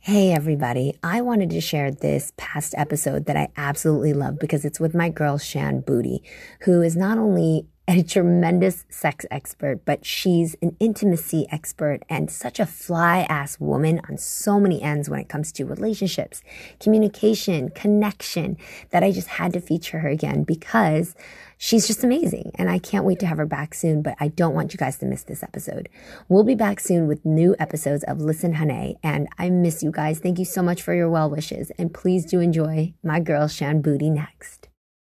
Hey everybody, I wanted to share this past episode that I absolutely love because it's with my girl Shan Boody, who is not only a tremendous sex expert, but she's an intimacy expert and such a fly-ass woman on so many ends when it comes to relationships, communication, connection, that I just had to feature her again because she's just amazing. And I can't wait to have her back soon, but I don't want you guys to miss this episode. We'll be back soon with new episodes of Listen Hane, and I miss you guys. Thank you so much for your well wishes, and please do enjoy my girl Shan Boody next.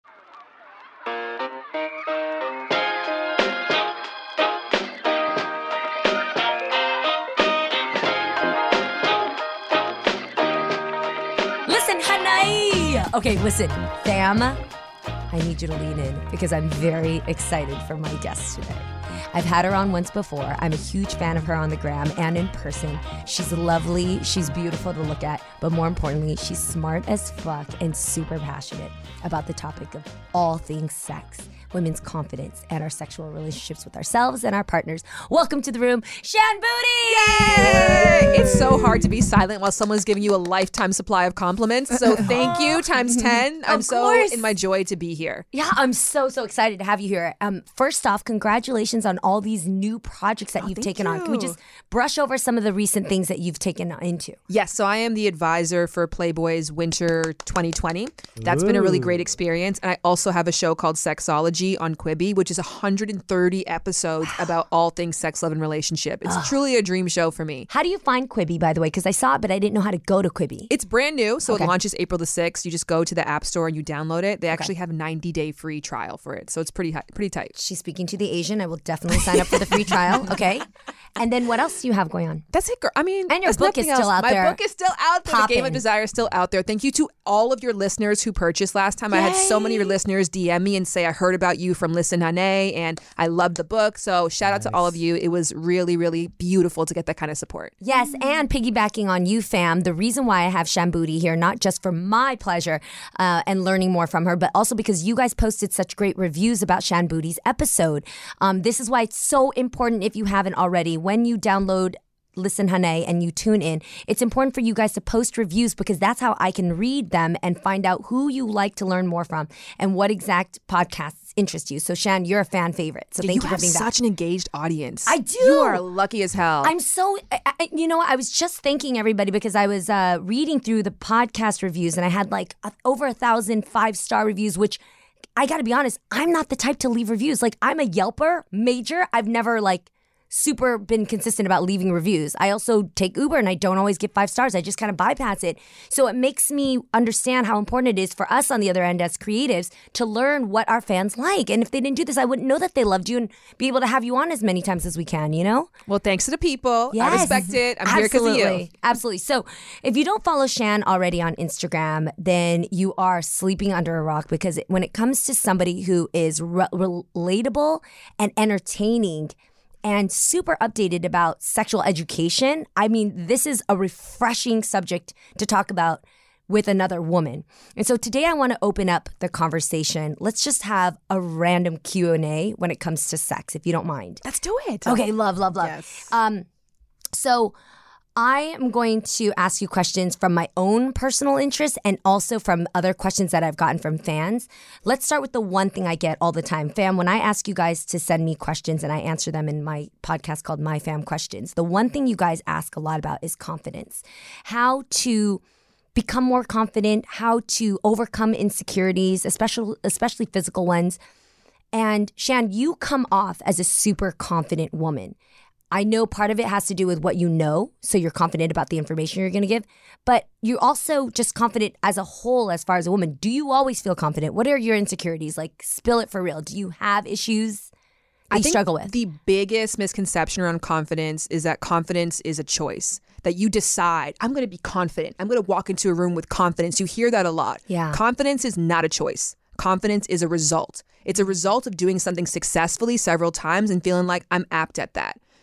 Okay, listen, fam, I need you to lean in because I'm very excited for my guest today. I've had her on once before. I'm a huge fan of her on the gram and in person. She's lovely, she's beautiful to look at, but more importantly, she's smart as fuck and super passionate about the topic of all things sex, women's confidence, and our sexual relationships with ourselves and our partners. Welcome to the room, Shan Boody! Yay! It's so hard to be silent while someone's giving you a lifetime supply of compliments. So thank you times 10. I'm so in my joy to be here. Yeah, I'm so excited to have you here. First off, congratulations on all these new projects that you've taken on. Can we just brush over some of the recent things that you've taken into? Yes, so I am the advisor for Playboy's Winter 2020. That's been a really great experience. And I also have a show called Sexology on Quibi, which is 130 episodes about all things sex, love, and relationship. It's truly a dream show for me. How do you find Quibi, by the way? Because I saw it, but I didn't know how to go to Quibi. It's brand new, so it launches April the 6th. You just go to the App Store and you download it. They actually have a 90-day free trial for it, so it's pretty tight. She's speaking to the Asian. I will definitely sign up for the free trial, okay? And then what else do you have going on? That's it, girl. I mean, and your book is still out there. My book is still out there. The Game of Desire is still out there. Thank you to all of your listeners who purchased last time. Yay. I had so many of your listeners DM me and say, I heard about you from Listen Hane, and I love the book. So shout out to all of you. It was really, really beautiful to get that kind of support. Yes, and piggybacking on you, fam, the reason why I have Shan Boody here, not just for my pleasure and learning more from her, but also because you guys posted such great reviews about Shan Boody's episode. This is why it's so important, if you haven't already, when you download Listen Hane and you tune in, it's important for you guys to post reviews because that's how I can read them and find out who you like to learn more from and what exact podcasts interest you. So Shan, you're a fan favorite. So thank you for being back. You have such an engaged audience. I do. You are lucky as hell. I'm so, I was just thanking everybody because I was reading through the podcast reviews and I had like over 1,000 5-star reviews, which I got to be honest, I'm not the type to leave reviews. Like I'm a Yelper major. I've never super been consistent about leaving reviews. I also take Uber and I don't always get 5 stars. I just kind of bypass it. So it makes me understand how important it is for us on the other end as creatives to learn what our fans like. And if they didn't do this, I wouldn't know that they loved you and be able to have you on as many times as we can, you know? Well, thanks to the people. Yes. I respect it. I'm here because of you. Absolutely. So if you don't follow Shan already on Instagram, then you are sleeping under a rock because when it comes to somebody who is relatable and entertaining and super updated about sexual education, I mean, this is a refreshing subject to talk about with another woman. And so today I want to open up the conversation. Let's just have a random Q&A when it comes to sex, if you don't mind. Let's do it. Okay, love. Yes. So I am going to ask you questions from my own personal interest and also from other questions that I've gotten from fans. Let's start with the one thing I get all the time. Fam, when I ask you guys to send me questions and I answer them in my podcast called My Fam Questions, the one thing you guys ask a lot about is confidence. How to become more confident, how to overcome insecurities, especially physical ones. And Shan, you come off as a super confident woman. I know part of it has to do with what you know, so you're confident about the information you're going to give, but you're also just confident as a whole as far as a woman. Do you always feel confident? What are your insecurities? Like, spill it for real. Do you have issues that you struggle with? The biggest misconception around confidence is that confidence is a choice, that you decide, I'm going to be confident. I'm going to walk into a room with confidence. You hear that a lot. Yeah. Confidence is not a choice. Confidence is a result. It's a result of doing something successfully several times and feeling like I'm apt at that.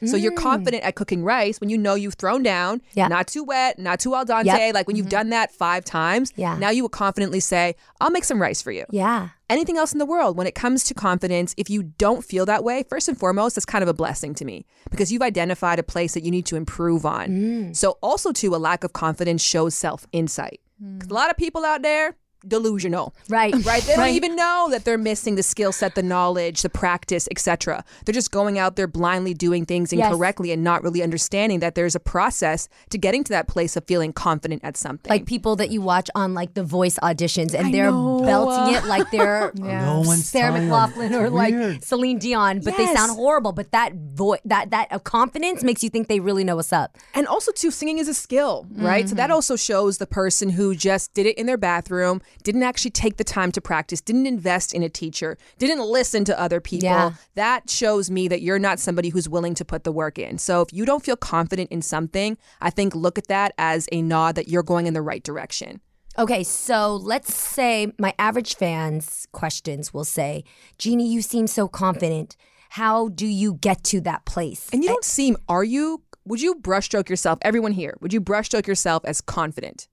So you're confident at cooking rice when you know you've thrown down, not too wet, not too al dente. Like when you've done that 5 times, now you will confidently say, I'll make some rice for you. Yeah. Anything else in the world, when it comes to confidence, if you don't feel that way, first and foremost, that's kind of a blessing to me because you've identified a place that you need to improve on. So also too, a lack of confidence shows self-insight. Because a lot of people out there, delusional. Right. They don't even know that they're missing the skill set, the knowledge, the practice, etc. They're just going out there blindly doing things incorrectly and not really understanding that there's a process to getting to that place of feeling confident at something. Like people that you watch on like The Voice auditions and they're belting it like they're Sarah McLachlan or like Celine Dion, but they sound horrible. But that confidence makes you think they really know what's up. And also too, singing is a skill, right? So that also shows the person who just did it in their bathroom, didn't actually take the time to practice, didn't invest in a teacher, didn't listen to other people. Yeah. That shows me that you're not somebody who's willing to put the work in. So if you don't feel confident in something, I think look at that as a nod that you're going in the right direction. Okay, so let's say my average fans' questions will say, Jeannie, you seem so confident. How do you get to that place? And you don't seem, would you brushstroke yourself, everyone here, would you brushstroke yourself as confident?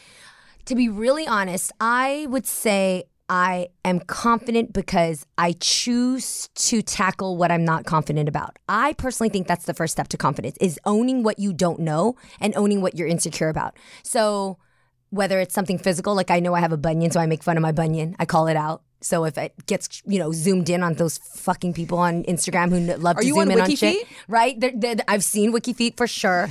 To be really honest, I would say I am confident because I choose to tackle what I'm not confident about. I personally think that's the first step to confidence, is owning what you don't know and owning what you're insecure about. So whether it's something physical, like I know I have a bunion, so I make fun of my bunion. I call it out. So if it gets, zoomed in on those fucking people on Instagram who love to zoom in on shit, right? I've seen Wiki Feet for sure.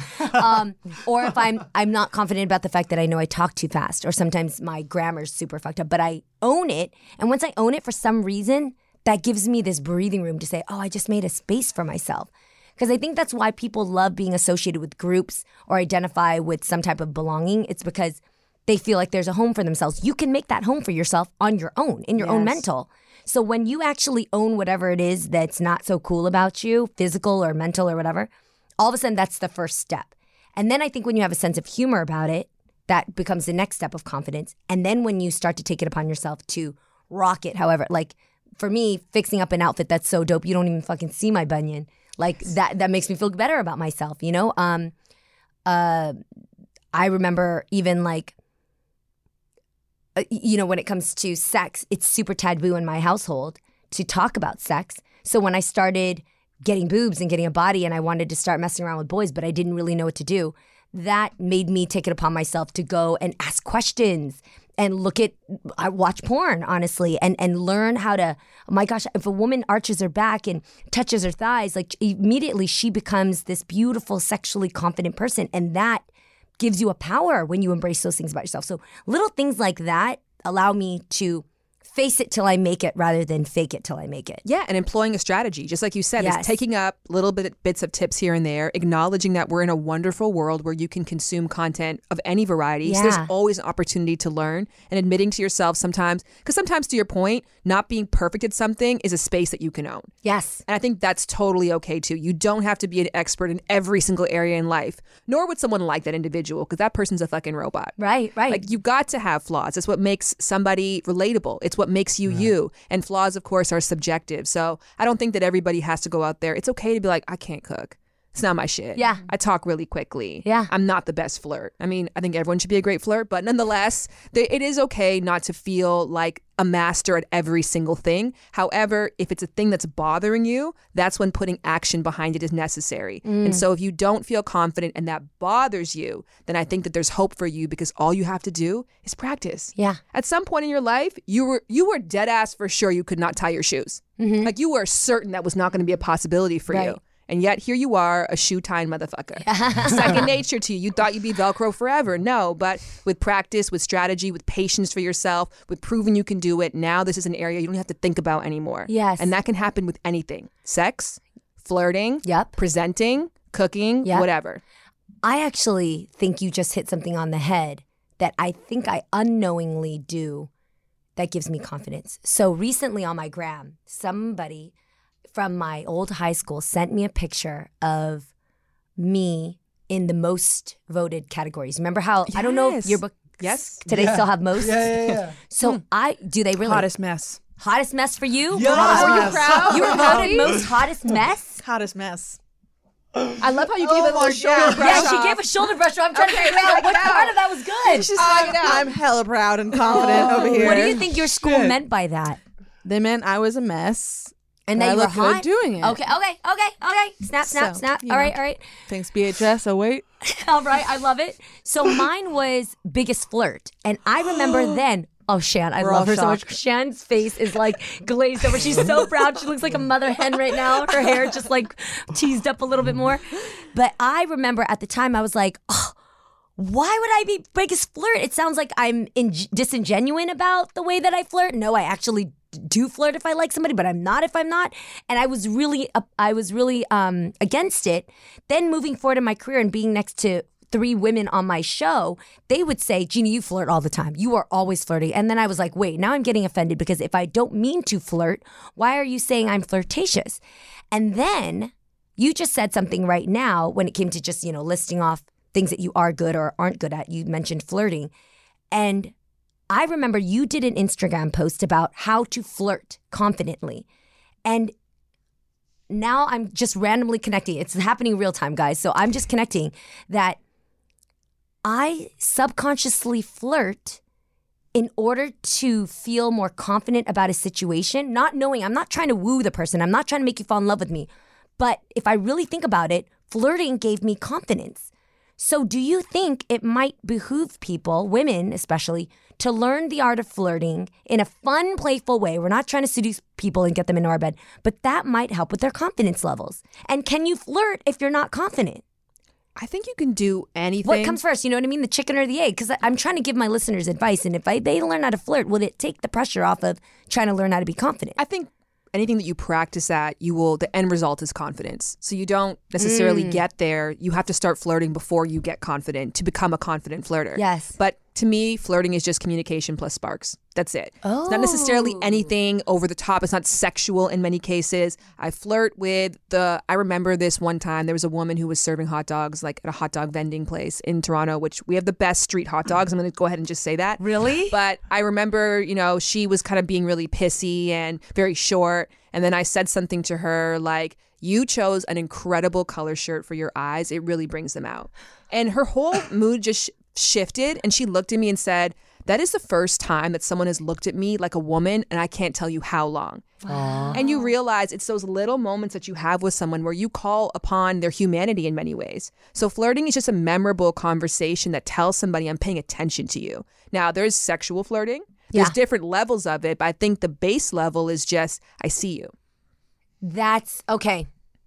Or if I'm not confident about the fact that I know I talk too fast, or sometimes my grammar's super fucked up, but I own it. And once I own it, for some reason, that gives me this breathing room to say, oh, I just made a space for myself. Because I think that's why people love being associated with groups or identify with some type of belonging. It's because they feel like there's a home for themselves. You can make that home for yourself on your own, in your own mental. So when you actually own whatever it is that's not so cool about you, physical or mental or whatever, all of a sudden that's the first step. And then I think when you have a sense of humor about it, that becomes the next step of confidence. And then when you start to take it upon yourself to rock it, however, like for me, fixing up an outfit that's so dope, you don't even fucking see my bunion. Like that makes me feel better about myself, I remember even like, when it comes to sex, it's super taboo in my household to talk about sex. So when I started getting boobs and getting a body and I wanted to start messing around with boys, but I didn't really know what to do, that made me take it upon myself to go and ask questions and I watch porn, honestly, and learn how to, oh my gosh, if a woman arches her back and touches her thighs, like immediately she becomes this beautiful, sexually confident person. And that gives you a power when you embrace those things about yourself. So little things like that allow me to face it till I make it rather than fake it till I make it. Yeah, and employing a strategy, just like you said, is taking up little bits of tips here and there, acknowledging that we're in a wonderful world where you can consume content of any variety. Yeah. So there's always an opportunity to learn, and admitting to yourself sometimes, because sometimes to your point, not being perfect at something is a space that you can own. Yes. And I think that's totally okay too. You don't have to be an expert in every single area in life, nor would someone like that individual, because that person's a fucking robot. Right. Like, you've got to have flaws. It's what makes somebody relatable. It's what makes you you. And flaws, of course, are subjective. So I don't think that everybody has to go out there. It's okay to be like, I can't cook. It's not my shit. Yeah. I talk really quickly. Yeah. I'm not the best flirt. I mean, I think everyone should be a great flirt, but nonetheless, it is okay not to feel like a master at every single thing. However, if it's a thing that's bothering you, that's when putting action behind it is necessary. And so if you don't feel confident and that bothers you, then I think that there's hope for you, because all you have to do is practice. Yeah. At some point in your life, you were dead ass for sure you could not tie your shoes. Mm-hmm. Like, you were certain that was not going to be a possibility for you. And yet here you are, a shoe-tying motherfucker. Second nature to you. You thought you'd be Velcro forever. No, but with practice, with strategy, with patience for yourself, with proving you can do it, now this is an area you don't have to think about anymore. Yes. And that can happen with anything. Sex, flirting, Yep. presenting, cooking, Yep. whatever. I actually think you just hit something on the head that I think I unknowingly do that gives me confidence. So recently on my gram, somebody from my old high school sent me a picture of me in the most voted categories. Remember how, I don't know if your book today still have most? Yeah. So do they really? Hottest mess. Hottest mess for you? Yes. Were you proud? You were voted most hottest mess? Hottest mess. I love how you gave it a little shoulder brush Yeah, she off. gave a shoulder brush. I'm trying to figure out what part of that was good. She's hanging out. I'm hella proud and confident over here. What do you think your school meant by that? They meant I was a mess. And but that I you were look good hot? doing it. Okay. Snap. So, you All know. right. Thanks, BHS. Oh, wait. All right. I love it. So mine was Biggest Flirt. And I remember then. Oh, Shan, I We're love all her so much. shocked. Shan's face is like glazed over. She's so proud. She looks like a mother hen right now. Her hair just like teased up a little bit more. But I remember at the time I was like, oh, why would I be Biggest Flirt? It sounds like I'm disingenuous about the way that I flirt. No, I actually do flirt if I like somebody, but I'm not if I'm not. And I was really against it. Then moving forward in my career and being next to 3 women on my show, they would say, Jeannie, you flirt all the time. You are always flirting. And then I was like, wait, now I'm getting offended because if I don't mean to flirt, why are you saying I'm flirtatious? And then you just said something right now when it came to just, listing off things that you are good or aren't good at. You mentioned flirting. And I remember you did an Instagram post about how to flirt confidently. And now I'm just randomly connecting. It's happening real time, guys. So I'm just connecting that I subconsciously flirt in order to feel more confident about a situation, not knowing, I'm not trying to woo the person. I'm not trying to make you fall in love with me. But if I really think about it, flirting gave me confidence. So do you think it might behoove people, women especially, to learn the art of flirting in a fun, playful way? We're not trying to seduce people and get them into our bed, but that might help with their confidence levels. And can you flirt if you're not confident? I think you can do anything. What comes first? You know what I mean? The chicken or the egg? Because I'm trying to give my listeners advice. And if they learn how to flirt, will it take the pressure off of trying to learn how to be confident? I think anything that you practice at, the end result is confidence. So you don't necessarily get there. You have to start flirting before you get confident to become a confident flirter. Yes. But to me, flirting is just communication plus sparks. That's it. It's not necessarily anything over the top. It's not sexual in many cases. I flirt with I remember this one time, there was a woman who was serving hot dogs like at a hot dog vending place in Toronto, which we have the best street hot dogs. I'm going to go ahead and just say that. Really? But I remember, she was kind of being really pissy and very short. And then I said something to her like, you chose an incredible color shirt for your eyes. It really brings them out. And her whole mood just shifted. And she looked at me and said, that is the first time that someone has looked at me like a woman, and I can't tell you how long. Wow. And you realize it's those little moments that you have with someone where you call upon their humanity in many ways. So flirting is just a memorable conversation that tells somebody I'm paying attention to you. Now, there's sexual flirting. There's different levels of it, but I think the base level is just, I see you. That's okay.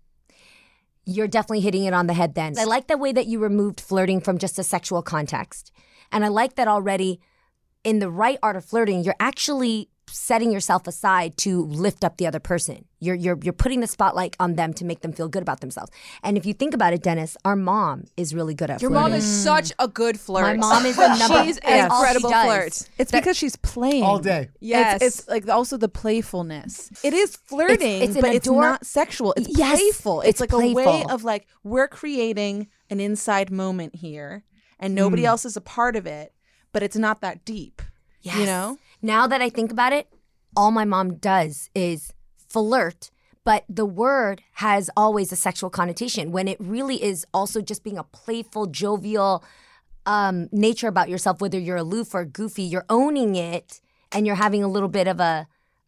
You're definitely hitting it on the head then. I like the way that you removed flirting from just a sexual context. And I like that already in the right art of flirting, you're actually setting yourself aside to lift up the other person. You're putting the spotlight on them to make them feel good about themselves. And if you think about it, Dennis, our mom is really good at Your flirting. mom is such a good flirt. My mom is a number. She's that's an all she incredible does. flirt. It's because she's playing all day. Yes. It's like also the playfulness. It is flirting, It's an but it's ador- not sexual. It's Yes, playful. it's It's like a way playful. of like, we're creating an inside moment here and nobody else is a part of it, but it's not that deep. Yes. You know? Now that I think about it, all my mom does is flirt, but the word has always a sexual connotation when it really is also just being a playful, jovial nature about yourself, whether you're aloof or goofy, you're owning it and you're having a little bit of a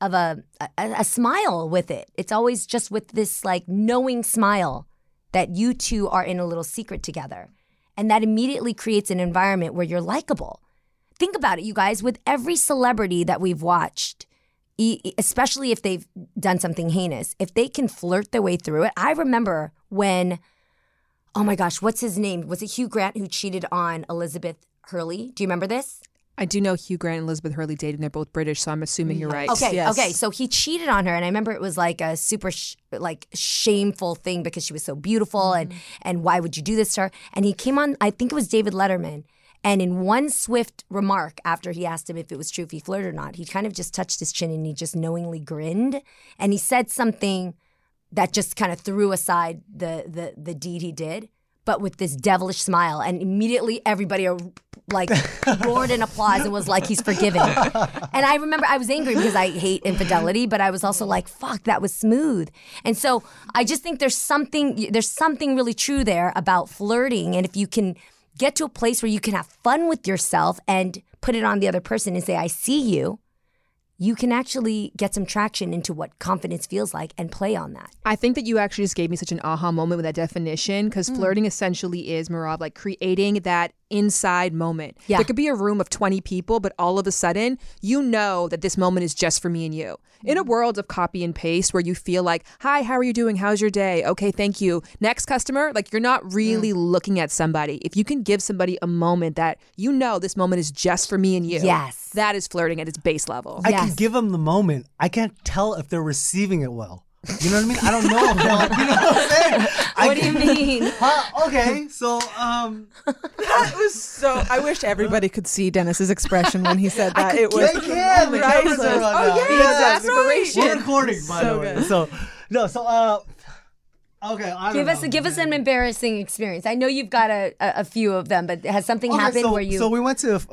smile with it. It's always just with this like knowing smile that you two are in a little secret together. And that immediately creates an environment where you're likable. Think about it, you guys, with every celebrity that we've watched, especially if they've done something heinous, if they can flirt their way through it. I remember when, oh my gosh, what's his name? Was it Hugh Grant who cheated on Elizabeth Hurley? Do you remember this? I do know Hugh Grant and Elizabeth Hurley dated, and they're both British, so I'm assuming you're right. Okay, Yes. okay. So he cheated on her, and I remember it was like a super shameful thing because she was so beautiful, and why would you do this to her? And he came on, I think it was David Letterman, and in one swift remark after he asked him if it was true if he flirted or not, he kind of just touched his chin and he just knowingly grinned, and he said something that just kind of threw aside the deed he did, but with this devilish smile, and immediately everybody like roared in applause and was like, he's forgiven. And I remember I was angry because I hate infidelity, but I was also like, fuck, that was smooth. And so I just think there's something really true there about flirting. And if you can get to a place where you can have fun with yourself and put it on the other person and say, I see you, you can actually get some traction into what confidence feels like and play on that. I think that you actually just gave me such an aha moment with that definition, because flirting essentially is, Merab, like creating that inside moment. Yeah. There could be a room of 20 people, but all of a sudden, you know that this moment is just for me and you. In a world of copy and paste where you feel like, hi, how are you doing? How's your day? Okay, thank you. Next customer, like you're not really looking at somebody. If you can give somebody a moment that you know this moment is just for me and you, Yes. that is flirting at its base level. I can Yes. give them the moment. I can't tell if they're receiving it well. You know what I mean? I don't know if they're like, you know what I'm saying? What do you mean? Okay, so That was so. I wish everybody could see Dennis's expression when he said that. It was they can. The right. cameras are on Oh now. yeah, Yeah, exasperation. we're recording, by So the way. good. So okay. I don't know. Give us an embarrassing experience. I know you've got a few of them, but has something happened where you? So we went to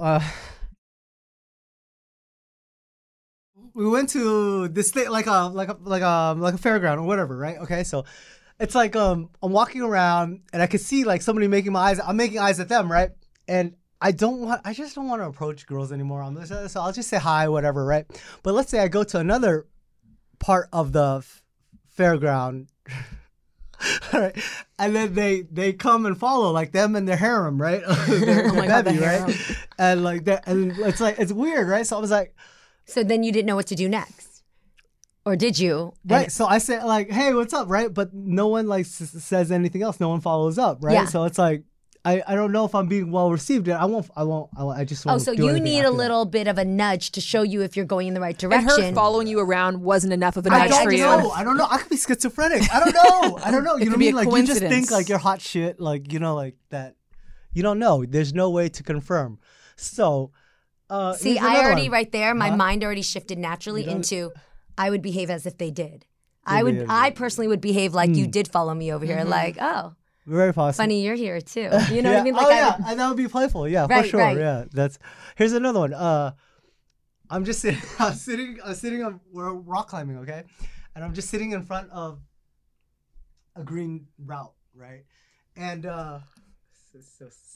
this thing like a fairground or whatever, right? Okay, so it's like I'm walking around and I could see like somebody making my eyes. I'm making eyes at them, right? And I just don't want to approach girls anymore. So I'll just say hi, whatever, right? But let's say I go to another part of the fairground. All right. And then they come and follow, like them and their harem, right? their my God, the bevy, harem. right? And like that, and it's like it's weird, right? So I was like, So then you didn't know what to do next, or did you? right. So I said like, hey, what's up, right? But no one like says anything else. No one follows up, right? Yeah. So it's like I don't know if I'm being well received. I just won't. Oh, so do you anything need a after that. little bit of a nudge to show you if you're going in the right And direction. her following you around wasn't enough of a I nudge don't for you. know. I don't know. I could be schizophrenic. I don't know. You know what I could be mean? a Like you just coincidence. think like you're hot shit, like like that. You don't know. There's no way to confirm. So, See, here's I another already one. right there. My mind already shifted naturally into, I would behave as if they did. yeah. I personally would behave like you did follow me over here. Like, oh, Very possible. funny, you're here too. You know what I mean? Like, oh I yeah, would- and that would be playful. Yeah, Right, for sure. right. Yeah, here's another one. I'm just sitting. I'm sitting on. We're rock climbing, okay, and I'm just sitting in front of a green route, right, and it's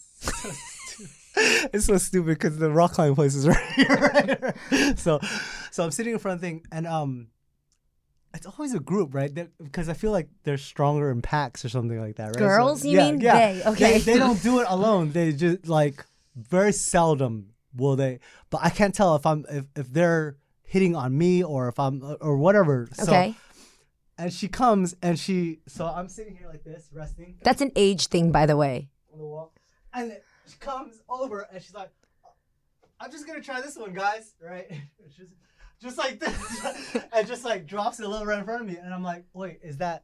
so stupid because the rock climbing place is right here. Right? So I'm sitting in front of the thing, and it's always a group, right? Because I feel like they're stronger in packs or something like that, right? Girls, you mean? Yeah. They, okay. They don't do it alone. They just like very seldom will they. But I can't tell if they're hitting on me or if I'm or whatever. So, Okay. And she comes and so I'm sitting here like this, resting That's an age thing, by the way. on the wall, and then she comes over and she's like, "I'm just gonna try this one, guys." Right? She's just like this, and just like drops it a little right in front of me, and I'm like, "Wait, is that?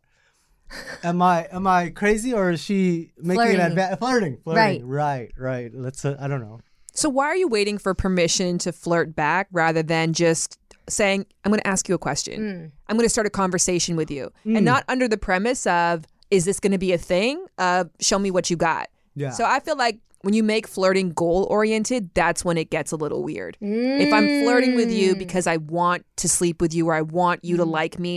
Am I crazy or is she making Flirting. an advance? Flirting? Right. Right. Let's. I don't know. So why are you waiting for permission to flirt back rather than just saying, I'm going to ask you a question. I'm going to start a conversation with you. And not under the premise of, is this going to be a thing? Show me what you got. Yeah. So I feel like when you make flirting goal oriented, that's when it gets a little weird. If I'm flirting with you because I want to sleep with you or I want you to like me,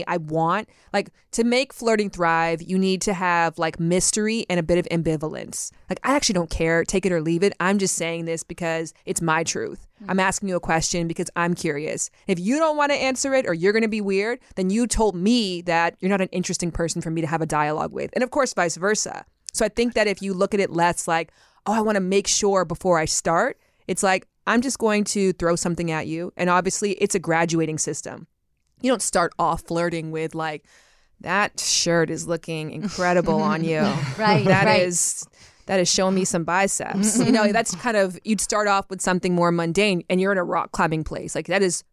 to make flirting thrive, you need to have like mystery and a bit of ambivalence. Like, I actually don't care, take it or leave it. I'm just saying this because it's my truth. I'm asking you a question because I'm curious. If you don't want to answer it or you're going to be weird, then you told me that you're not an interesting person for me to have a dialogue with. And of course, vice versa. So I think that if you look at it less like, oh, I want to make sure before I start, it's like, I'm just going to throw something at you. And obviously, it's a graduating system. You don't start off flirting with like, that shirt is looking incredible on you. Right, That right. is showing me some biceps. That's kind of, you'd start off with something more mundane and you're in a rock climbing place. Like that is,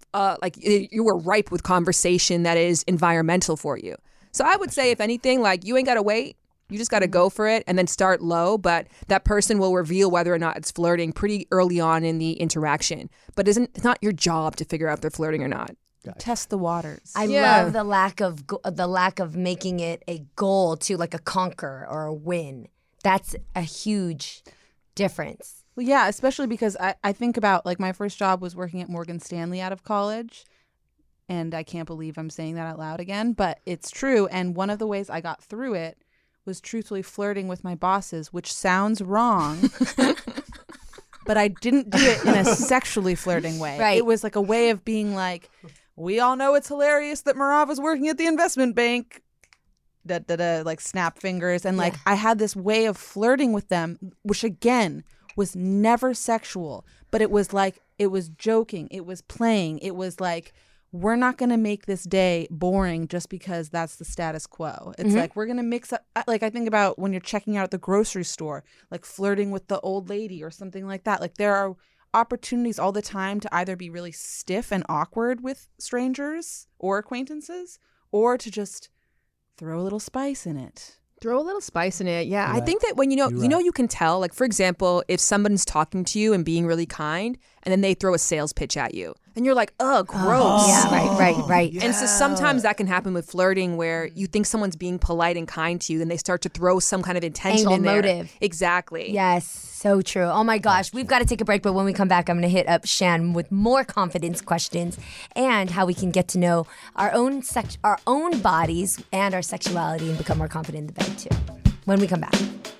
you were ripe with conversation that is environmental for you. So I would say, if anything, like you ain't got to wait. You just got to go for it and then start low. But that person will reveal whether or not it's flirting pretty early on in the interaction. But it's not your job to figure out if they're flirting or not. Test the waters. I Yeah. love the lack of making it a goal to like a conquer or a win. That's a huge difference. Well, yeah, especially because I think about, like, my first job was working at Morgan Stanley out of college. And I can't believe I'm saying that out loud again, but it's true. And one of the ways I got through it was truthfully flirting with my bosses, which sounds wrong. But I didn't do it in a sexually flirting way. Right. It was like a way of being like, we all know it's hilarious that Marava's working at the investment bank. Like snap fingers. And like I had this way of flirting with them, which again was never sexual, but it was like, it was joking. It was playing. It was like, we're not going to make this day boring just because that's the status quo. It's like, we're going to mix up. Like, I think about when you're checking out at the grocery store, like flirting with the old lady or something like that. Like, there are opportunities all the time to either be really stiff and awkward with strangers or acquaintances, or to just throw a little spice in it. Throw a little spice in it. Yeah. You're I right. think that when you can tell, like, for example, if someone's talking to you and being really kind and then they throw a sales pitch at you and you're like, oh, gross. Yeah, right. And so sometimes that can happen with flirting where you think someone's being polite and kind to you, then they start to throw some kind of intention Angle, in there. motive. Exactly. Yes, so true. Oh my gosh, we've got to take a break, but when we come back, I'm going to hit up Shan with more confidence questions and how we can get to know our own bodies and our sexuality and become more confident in the bed too. When we come back.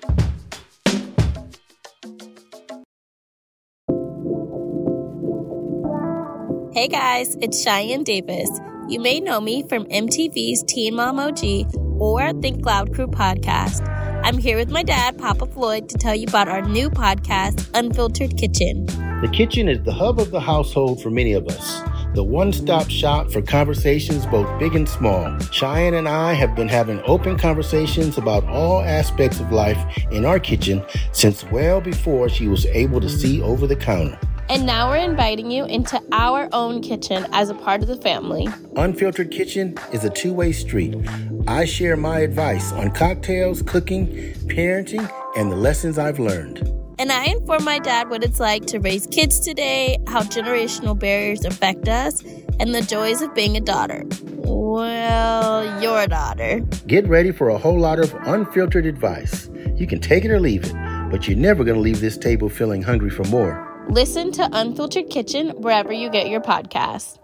Hey guys, it's Cheyenne Davis. You may know me from MTV's Teen Mom OG or Think Loud Crew podcast. I'm here with my dad, Papa Floyd, to tell you about our new podcast, Unfiltered Kitchen. The kitchen is the hub of the household for many of us. The one-stop shop for conversations both big and small. Cheyenne and I have been having open conversations about all aspects of life in our kitchen since well before she was able to see over the counter. And now we're inviting you into our own kitchen as a part of the family. Unfiltered Kitchen is a two-way street. I share my advice on cocktails, cooking, parenting, and the lessons I've learned. And I inform my dad what it's like to raise kids today, how generational barriers affect us, and the joys of being a daughter. Well, your daughter. Get ready for a whole lot of unfiltered advice. You can take it or leave it, but you're never going to leave this table feeling hungry for more. Listen to Unfiltered Kitchen wherever you get your podcasts.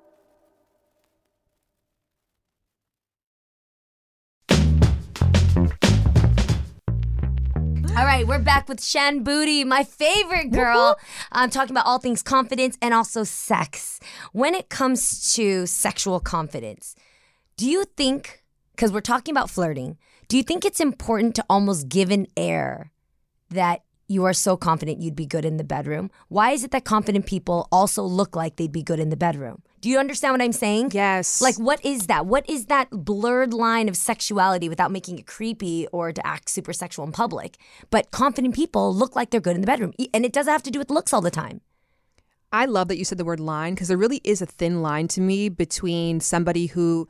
All right, we're back with Shan Boody, my favorite girl. I'm talking about all things confidence and also sex. When it comes to sexual confidence, do you think, because we're talking about flirting, do you think it's important to almost give an air that you are so confident you'd be good in the bedroom? Why is it that confident people also look like they'd be good in the bedroom? Do you understand what I'm saying? Yes. Like, what is that? What is that blurred line of sexuality without making it creepy or to act super sexual in public? But confident people look like they're good in the bedroom. And it doesn't have to do with looks all the time. I love that you said the word line because there really is a thin line to me between somebody who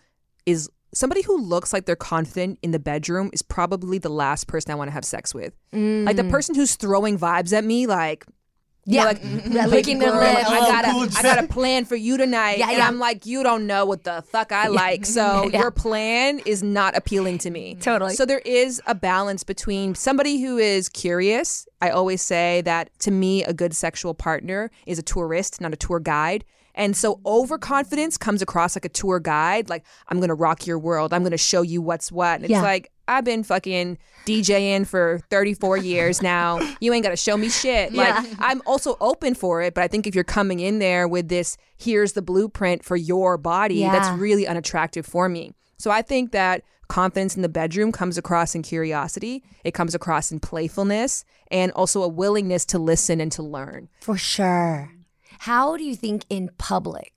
looks like they're confident in the bedroom is probably the last person I want to have sex with. Like the person who's throwing vibes at me, like, you know, like licking their lips. I got a plan for you tonight. Yeah, and yeah. I'm like, you don't know what the fuck I like. So your plan is not appealing to me. Totally. So there is a balance between somebody who is curious. I always say that to me, a good sexual partner is a tourist, not a tour guide. And so overconfidence comes across like a tour guide, like, I'm going to rock your world. I'm going to show you what's what. And it's like, I've been fucking DJing for 34 years now. You ain't got to show me shit. Like, I'm also open for it. But I think if you're coming in there with this, here's the blueprint for your body, that's really unattractive for me. So I think that confidence in the bedroom comes across in curiosity. It comes across in playfulness and also a willingness to listen and to learn. For sure. How do you think in public,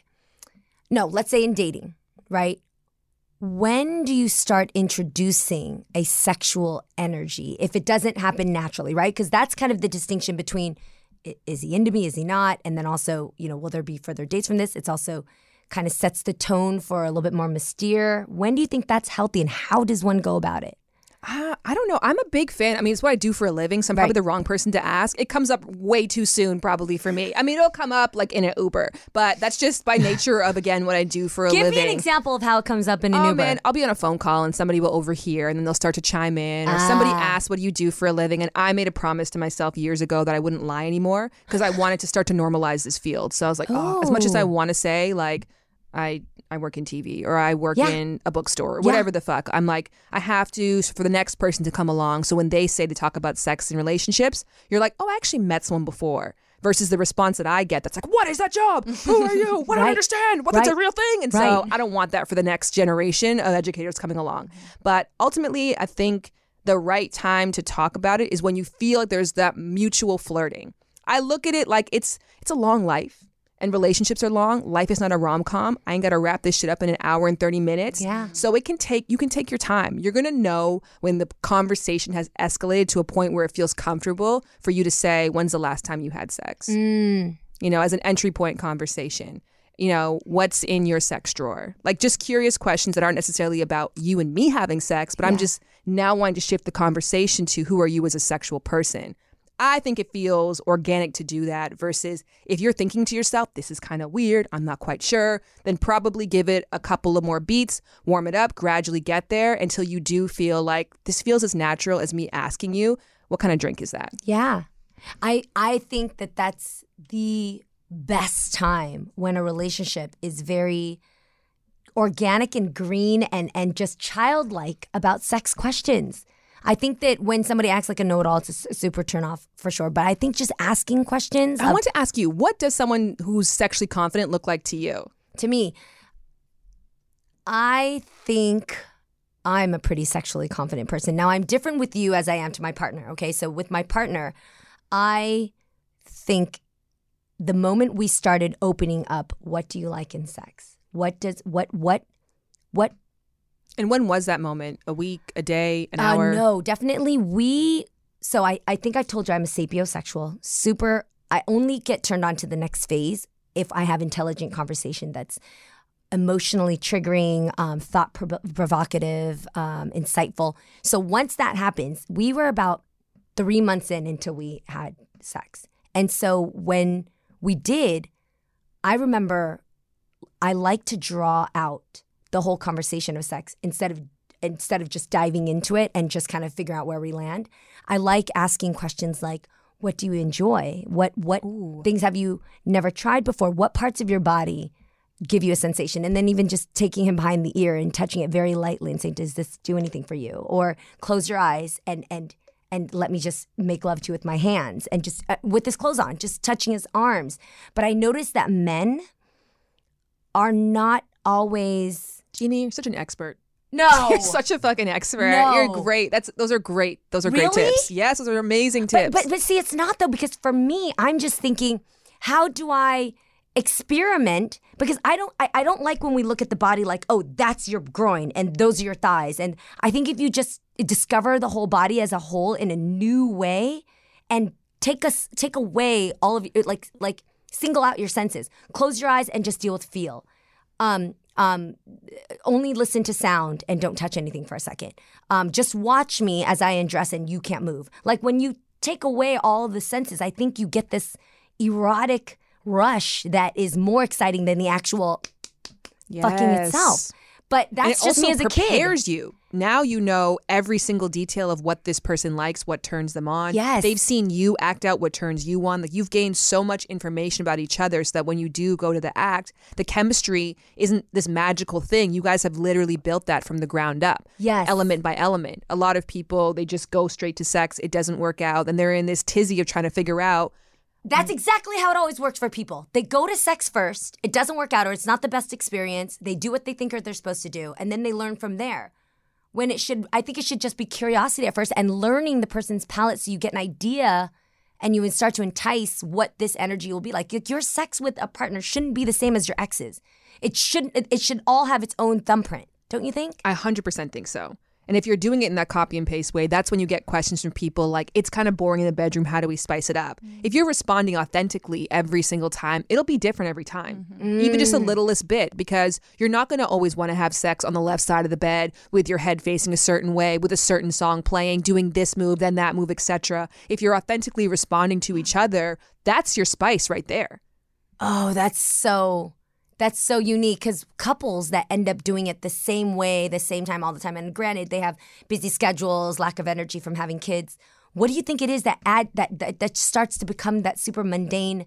let's say in dating, right? When do you start introducing a sexual energy if it doesn't happen naturally, right? Because that's kind of the distinction between is he into me, is he not? And then also, will there be further dates from this? It's also kind of sets the tone for a little bit more mystere. When do you think that's healthy and how does one go about it? I don't know. I'm a big fan. I mean, it's what I do for a living, so I'm probably the wrong person to ask. It comes up way too soon, probably, for me. I mean, it'll come up like in an Uber, but that's just by nature of, again, what I do for a living. Give me an example of how it comes up in an Uber. Man, I'll be on a phone call and somebody will overhear and then they'll start to chime in, or somebody asks, what do you do for a living? And I made a promise to myself years ago that I wouldn't lie anymore because I wanted to start to normalize this field. So I was like, as much as I want to say, like, I work in TV or I work in a bookstore or whatever the fuck. I'm like, I have to, for the next person to come along. So when they say they talk about sex and relationships, you're like, oh, I actually met someone before. Versus the response that I get that's like, what is that job? Who are you? What do I understand? What, that's a real thing? And so I don't want that for the next generation of educators coming along. But ultimately, I think the right time to talk about it is when you feel like there's that mutual flirting. I look at it like it's a long life. And relationships are long. Life is not a rom-com. I ain't got to wrap this shit up in an hour and 30 minutes. Yeah. So you can take your time. You're going to know when the conversation has escalated to a point where it feels comfortable for you to say, when's the last time you had sex? You know, as an entry point conversation. You know, what's in your sex drawer? Like just curious questions that aren't necessarily about you and me having sex, but I'm just now wanting to shift the conversation to who are you as a sexual person? I think it feels organic to do that versus if you're thinking to yourself, this is kind of weird, I'm not quite sure, then probably give it a couple of more beats, warm it up, gradually get there until you do feel like this feels as natural as me asking you, what kind of drink is that? Yeah. I think that that's the best time when a relationship is very organic and green and just childlike about sex questions. I think that when somebody acts like a know-it-all, it's a super turn-off for sure. But I think just asking questions. I want to ask you, what does someone who's sexually confident look like to you? To me, I think I'm a pretty sexually confident person. Now, I'm different with you as I am to my partner, okay? So with my partner, I think the moment we started opening up, what do you like in sex? What And when was that moment? A week, a day, an hour? No, definitely So I think I told you I'm a sapiosexual. I only get turned on to the next phase if I have intelligent conversation that's emotionally triggering, thought-provocative, insightful. So once that happens, we were about 3 months in until we had sex. And so when we did, I remember I like to draw out the whole conversation of sex instead of just diving into it and just kind of figure out where we land. I like asking questions like, what do you enjoy? What things have you never tried before? What parts of your body give you a sensation? And then even just taking him behind the ear and touching it very lightly and saying, does this do anything for you? Or close your eyes and let me just make love to you with my hands and just with his clothes on, just touching his arms. But I noticed that men are not always... Jeannie, you're such an expert. No. You're such a fucking expert. No. You're great. Those are great. Those are great Really? tips. Yes, those are amazing tips. But see, it's not though, because for me, I'm just thinking, how do I experiment? Because I don't like when we look at the body like, oh, that's your groin and those are your thighs. And I think if you just discover the whole body as a whole in a new way and take away all of your, like single out your senses, close your eyes and just deal with feel. Only listen to sound and don't touch anything for a second. Just watch me as I undress and you can't move. Like when you take away all of the senses, I think you get this erotic rush that is more exciting than the actual fucking itself. But that's just me as a kid. It also prepares you. Now you know every single detail of what this person likes, what turns them on. Yes. They've seen you act out what turns you on. Like you've gained so much information about each other so that when you do go to the act, the chemistry isn't this magical thing. You guys have literally built that from the ground up. Yes. Element by element. A lot of people, they just go straight to sex. It doesn't work out. And they're in this tizzy of trying to figure out. That's exactly how it always works for people. They go to sex first, it doesn't work out or it's not the best experience. They do what they think they're supposed to do, and then they learn from there. When I think it should just be curiosity at first and learning the person's palate so you get an idea and you start to entice what this energy will be like. Your sex with a partner shouldn't be the same as your ex's. It should all have its own thumbprint, don't you think? I 100% think so. And if you're doing it in that copy and paste way, that's when you get questions from people like, it's kind of boring in the bedroom. How do we spice it up? If you're responding authentically every single time, it'll be different every time. Even just a littlest bit, because you're not going to always want to have sex on the left side of the bed with your head facing a certain way, with a certain song playing, doing this move, then that move, etc. If you're authentically responding to each other, that's your spice right there. Oh, that's so unique, because couples that end up doing it the same way, the same time, all the time, and granted, they have busy schedules, lack of energy from having kids. What do you think it is that starts to become that super mundane,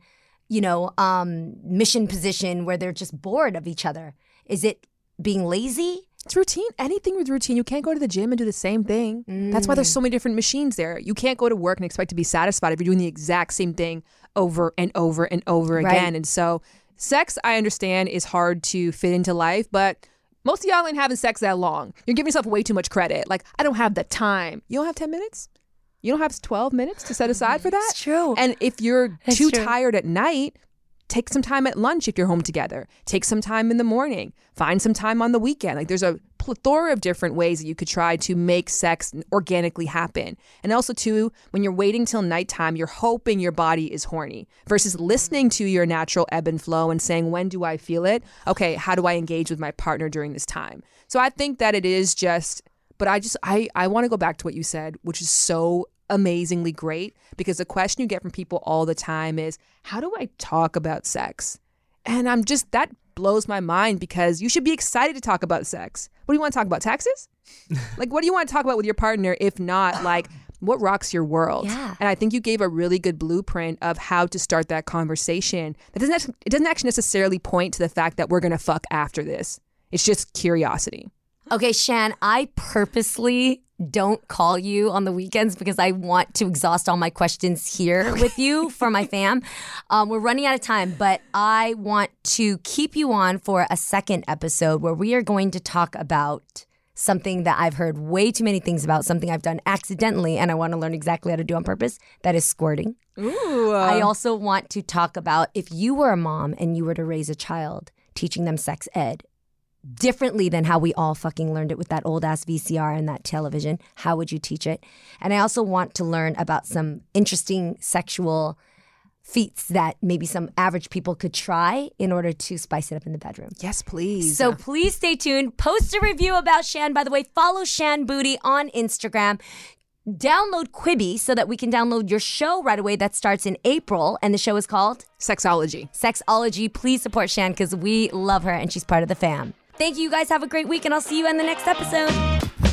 mission position where they're just bored of each other? Is it being lazy? It's routine. Anything with routine. You can't go to the gym and do the same thing. That's why there's so many different machines there. You can't go to work and expect to be satisfied if you're doing the exact same thing over and over and over again. And so sex, I understand, is hard to fit into life, but most of y'all ain't having sex that long. You're giving yourself way too much credit. Like, I don't have the time. You don't have 10 minutes? You don't have 12 minutes to set aside for that? It's true. And if you're too tired at night, take some time at lunch if you're home together. Take some time in the morning. Find some time on the weekend. Like, there's a plethora of different ways that you could try to make sex organically happen. And also, too, when you're waiting till nighttime, you're hoping your body is horny versus listening to your natural ebb and flow and saying, when do I feel it? Okay, how do I engage with my partner during this time? So I think that it is just, but I want to go back to what you said, which is so amazingly great, because the question you get from people all the time is, how do I talk about sex? And that blows my mind, because you should be excited to talk about sex. What do you want to talk about? Taxes? Like, what do you want to talk about with your partner if not like what rocks your world? Yeah. And I think you gave a really good blueprint of how to start that conversation. It doesn't actually necessarily point to the fact that we're going to fuck after this. It's just curiosity. Okay, Shan, I purposely don't call you on the weekends because I want to exhaust all my questions here with you for my fam. We're running out of time, but I want to keep you on for a second episode where we are going to talk about something that I've heard way too many things about, something I've done accidentally, and I want to learn exactly how to do on purpose. That is squirting. Ooh. I also want to talk about if you were a mom and you were to raise a child, teaching them sex ed differently than how we all fucking learned it with that old ass VCR and that television. How would you teach it? And I also want to learn about some interesting sexual feats that maybe some average people could try in order to spice it up in the bedroom. Yes, please. So please stay tuned. Post a review about Shan. By the way, follow Shan Boody on Instagram. Download Quibi so that we can download your show right away. That starts in April, and the show is called Sexology. Sexology. Please support Shan because we love her and she's part of the fam. Thank you. You guys have a great week, and I'll see you in the next episode.